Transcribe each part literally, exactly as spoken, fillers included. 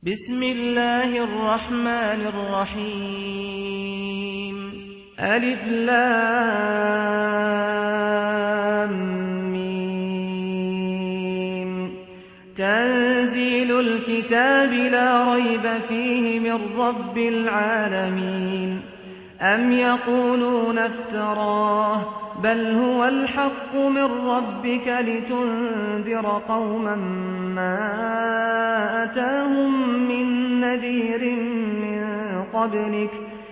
بسم الله الرحمن الرحيم ألف لام ميم تنزيل الكتاب لا ريب فيه من رب العالمين أم يقولون افتراه بل هو الحق من ربك لتنذر قوما ما أتاهم من نذير من قبلك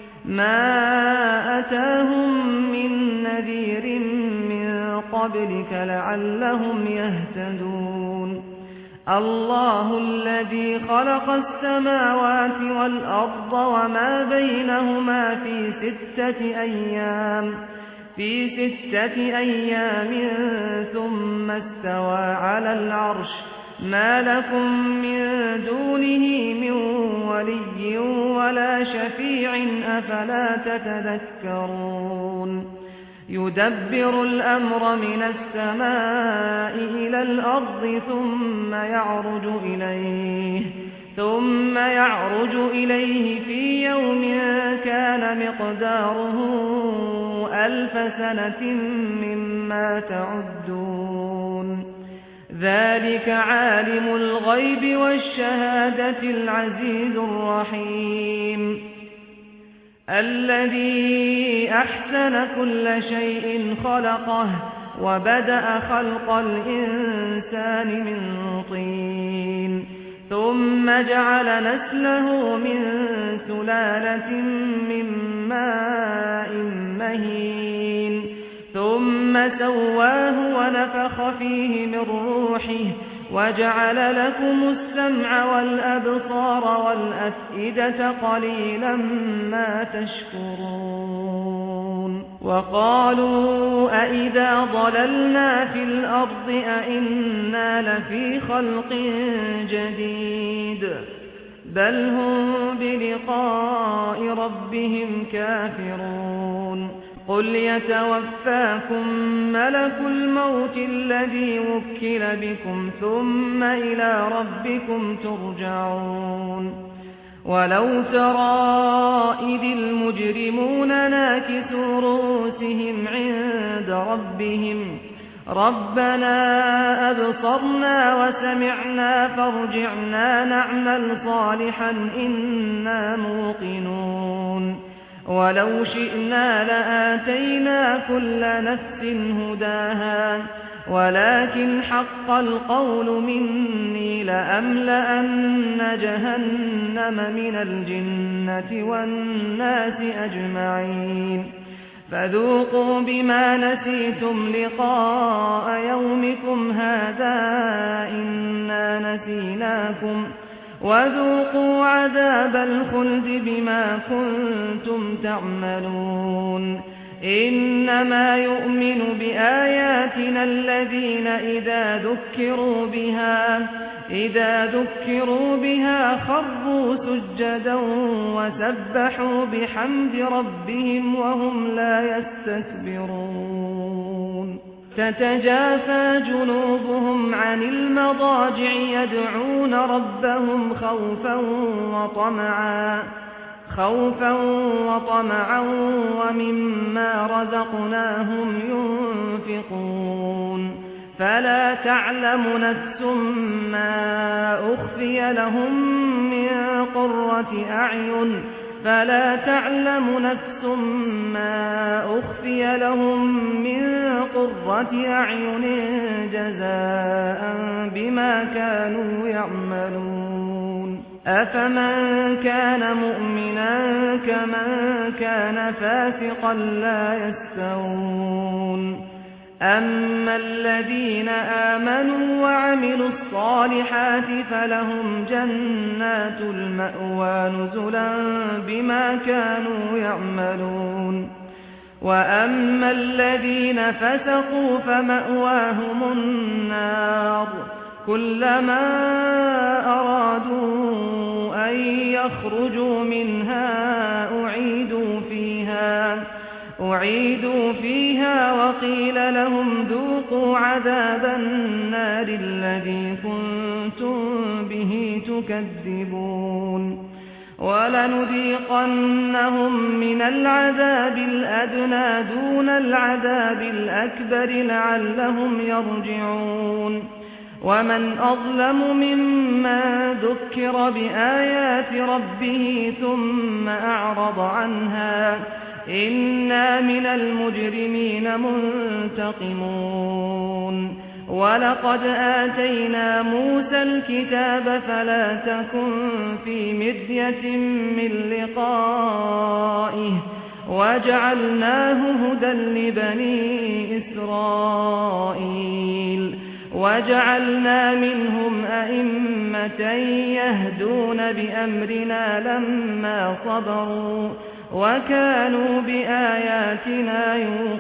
ما أتاهم من نذير من قبلك لعلهم يهتدون الله الذي خلق السماوات والأرض وما بينهما في ستة أيام في ستة أيام ثم استوى على العرش ما لكم من دونه من ولي ولا شفيع أفلا تتذكرون يدبر الأمر من السماء إلى الأرض ثم يعرج إليه ثم يعرج إليه في يوم كان مقداره ألف سنة مما تعدون ذلك عالم الغيب والشهادة العزيز الرحيم الذي أحسن كل شيء خلقه وبدأ خلق الإنسان من طين ثم جعل نسله من سلالة من ماء مهين ثم سواه ونفخ فيه من روحه وجعل لكم السمع والأبصار والأفئدة قليلا ما تشكرون وقالوا أئذا ضللنا في الأرض أئنا لفي خلق جديد بل هم بلقاء ربهم كافرون قل يتوفاكم ملك الموت الذي وكل بكم ثم إلى ربكم ترجعون ولو ترى إذ المجرمون ناكسوا رؤوسهم عند ربهم ربنا أبصرنا وسمعنا فارجعنا نعمل صالحا إنا موقنون ولو شئنا لآتينا كل نفس هداها ولكن حق القول مني لأملأن جهنم من الجنة والناس أجمعين فذوقوا بما نسيتم لقاء يومكم هذا إنا نسيناكم وذوقوا عذاب الخلد بما كنتم تعملون إنما يؤمن بآياتنا الذين إذا ذكروا بها إذا ذكروا بها خروا سجدا وسبحوا بحمد ربهم وهم لا يستكبرون تتجافى جنوبهم عن المضاجع يدعون ربهم خوفا وطمعا خوفا وطمعا ومما رزقناهم ينفقون فلا تعلم نفس ما أخفي لهم من قرة أعين فلا تعلم نفس ما أخفي لهم من قرة أعين جزاء بما كانوا يعملون أفمن كان مؤمنا كمن كان فاسقا لا يستوون أما الذين آمنوا وعملوا الصالحات فلهم جنات المأوى نزلا بما كانوا يعملون وأما الذين فسقوا فمأواهم النار كلما أرادوا أن يخرجوا منها أعيدوا فيها أعيدوا فيها وقيل لهم ذوقوا عذاب النار الذي كنتم به تكذبون يكذبون ولنذيقنهم من العذاب الأدنى دون العذاب الأكبر لعلهم يرجعون ومن أظلم ممن ذكر بآيات ربه ثم أعرض عنها إنا من المجرمين منتقمون ولقد آتينا موسى الكتاب فلا تكن في مرية من لقائه وجعلناه هدى لبني إسرائيل وجعلنا منهم أئمة يهدون بأمرنا لما صبروا وكانوا بآياتنا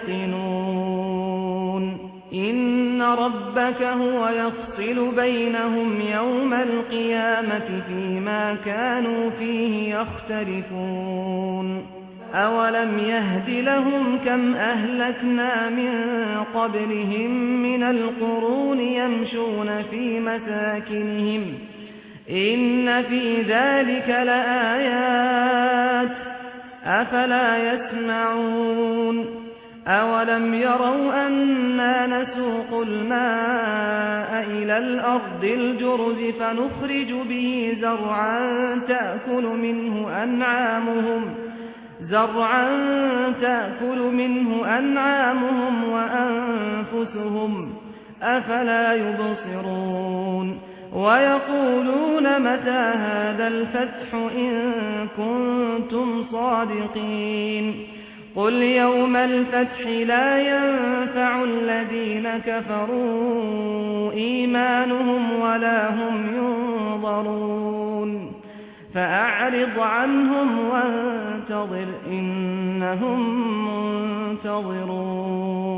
يوقنون إن ربك هو يفصل بينهم يوم القيامة فيما كانوا فيه يختلفون أولم يهد لهم كم أهلكنا من قبلهم من القرون يمشون في مساكنهم إن في ذلك لآيات أفلا يسمعون أولم يروا أنا نسوق الماء إلى الأرض الجرز فنخرج به زرعا تأكل منه أنعامهم زرعا تأكل منه أنعامهم وأنفسهم أفلا يبصرون ويقولون متى هذا الفتح إن كنتم صادقين قل يوم الفتح لا ينفع الذين كفروا إيمانهم ولا هم ينظرون فأعرض عنهم وانتظر إنهم منتظرون